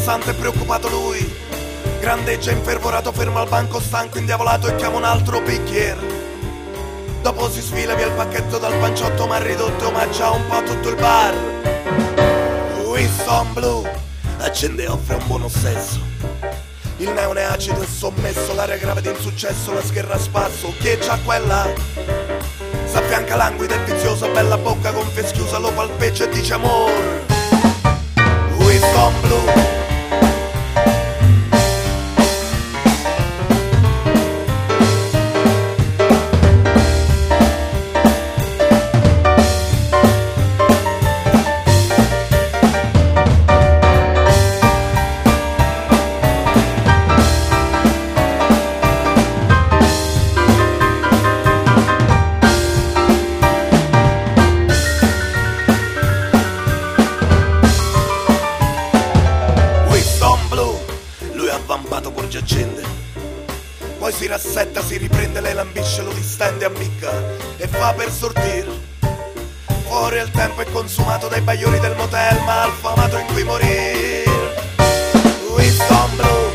ansante e preoccupato lui grandeggia infervorato, fermo al banco stanco, indiavolato e chiama un altro bicchiere. Dopo si sfila via il pacchetto dal panciotto ma ridotto, ma già un po' tutto il bar. Winston Blue accende e offre un buon stesso. Il neone acido e sommesso, l'aria grave d'insuccesso, la scherra a spasso. Chi è già quella? S'affianca languida e viziosa, bella bocca gonfia e schiusa, lo palpeggia e dice amor. Winston Blue. Avvampato porge accende, poi si rassetta, si riprende, le lambisce, lo distende, ammicca e fa per sortir. Fuori il tempo è consumato dai bagliori del motel, ma affamato in cui morir. Winston Blue.